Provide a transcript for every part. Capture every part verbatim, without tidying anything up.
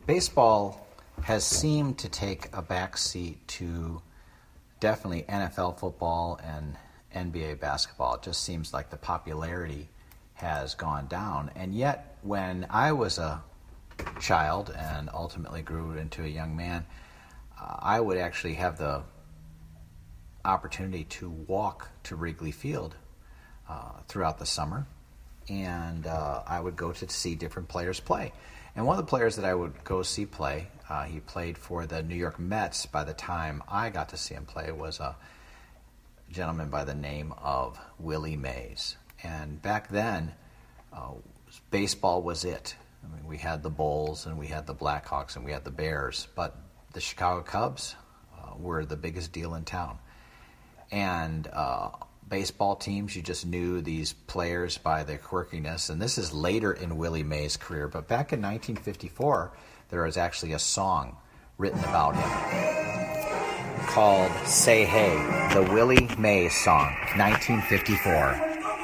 baseball has seemed to take a backseat to definitely N F L football and N B A basketball. It just seems like the popularity has gone down. And yet, when I was a child and ultimately grew into a young man, uh, I would actually have the opportunity to walk to Wrigley Field uh, throughout the summer, and uh, I would go to see different players play. And one of the players that I would go see play, uh, he played for the New York Mets by the time I got to see him play, was a gentleman by the name of Willie Mays. And back then, uh, baseball was it. I mean, we had the Bulls, and we had the Blackhawks, and we had the Bears, but the Chicago Cubs uh, were the biggest deal in town. And uh, baseball teams, you just knew these players by their quirkiness. And this is later in Willie Mays' career. But back in nineteen fifty-four, there was actually a song written about him called Say Hey, the Willie Mays song, nineteen fifty-four.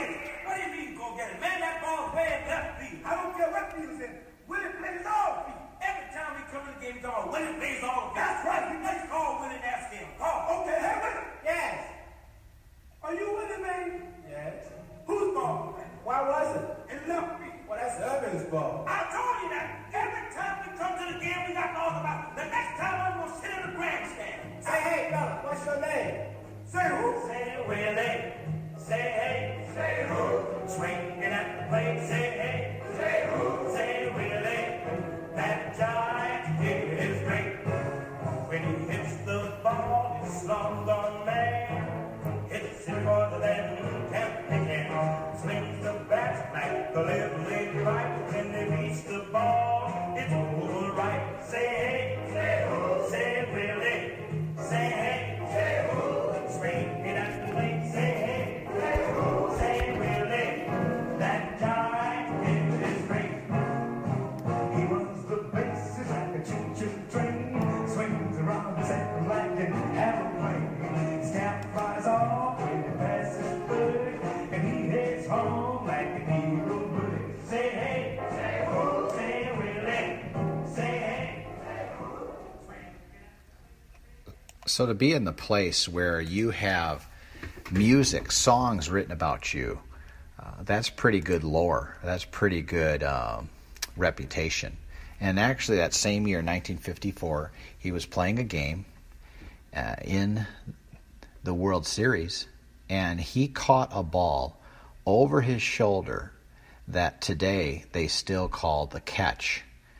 So to be in the place where you have music, songs written about you, uh, that's pretty good lore. That's pretty good um, reputation. And actually that same year, nineteen fifty-four, he was playing a game uh, in the World Series, and he caught a ball over his shoulder that today they still call the catch.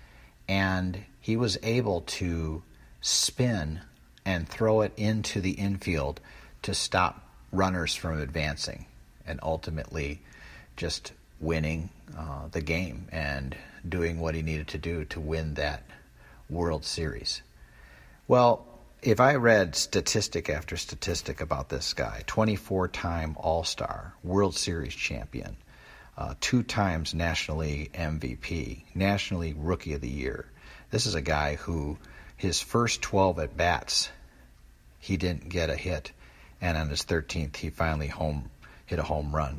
And he was able to spin and throw it into the infield to stop runners from advancing, and ultimately just winning uh, the game and doing what he needed to do to win that World Series. Well, if I read statistic after statistic about this guy, twenty-four-time All-Star, World Series champion, uh, two times National League M V P, National League Rookie of the Year. This is a guy who his first twelve at-bats, he didn't get a hit, and on his thirteenth, he finally home hit a home run.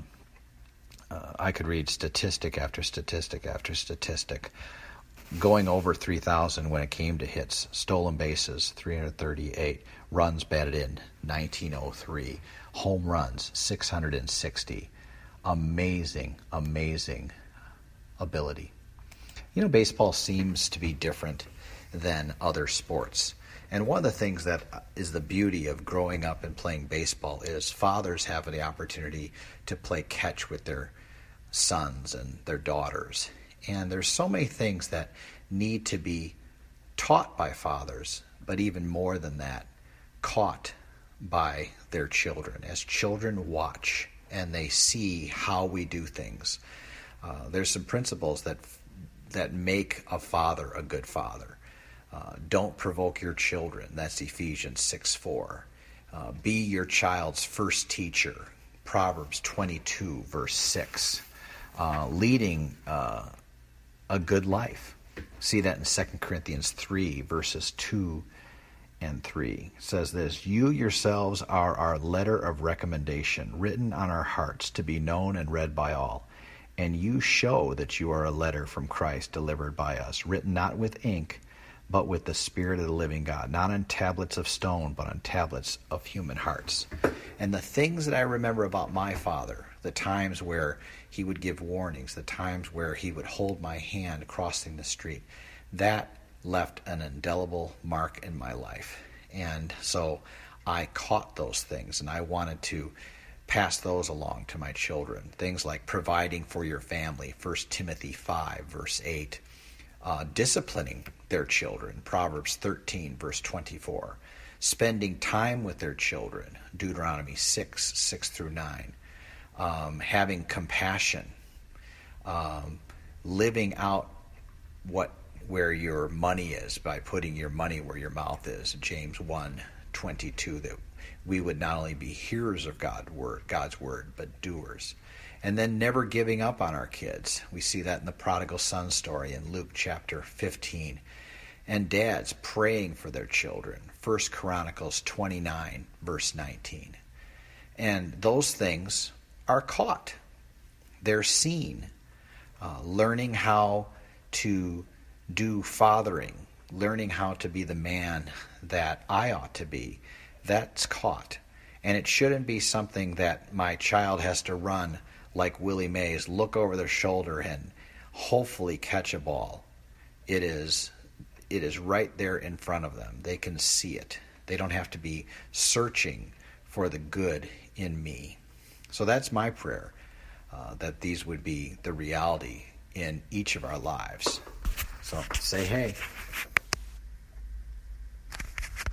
Uh, I could read statistic after statistic after statistic, going over three thousand when it came to hits, stolen bases, three hundred thirty-eight, runs batted in, nineteen oh three, home runs, six hundred sixty. Amazing, amazing ability. You know, baseball seems to be different than other sports. And one of the things that is the beauty of growing up and playing baseball is fathers have the opportunity to play catch with their sons and their daughters. And there's so many things that need to be taught by fathers, but even more than that, caught by their children. As children watch and they see how we do things, uh, there's some principles that that make a father a good father. Uh, don't provoke your children. That's Ephesians six four. Uh, be your child's first teacher. Proverbs twenty-two, verse six. Uh, leading uh, a good life. See that in Second Corinthians three, verses two and three. It says this, you yourselves are our letter of recommendation, written on our hearts to be known and read by all. And you show that you are a letter from Christ delivered by us, written not with ink, but with the Spirit of the living God, not on tablets of stone, but on tablets of human hearts. And the things that I remember about my father, the times where he would give warnings, the times where he would hold my hand crossing the street, that left an indelible mark in my life. And so I caught those things, and I wanted to pass those along to my children. Things like providing for your family, First Timothy five, verse eight. Uh, disciplining their children, Proverbs thirteen, verse twenty-four. Spending time with their children, Deuteronomy six, six through nine. Um, having compassion. Um, living out what where your money is by putting your money where your mouth is, James one, twenty-two, that we would not only be hearers of God word, God's word, but doers. And then never giving up on our kids. We see that in the prodigal son story in Luke chapter fifteen. And dads praying for their children, First Chronicles twenty-nine, verse nineteen. And those things are caught. They're seen. Uh, learning how to do fathering, learning how to be the man that I ought to be, that's caught. And it shouldn't be something that my child has to run like Willie Mays, look over their shoulder and hopefully catch a ball. It is it is right there in front of them. They can see it. They don't have to be searching for the good in me. So that's my prayer, uh, that these would be the reality in each of our lives. So say hey.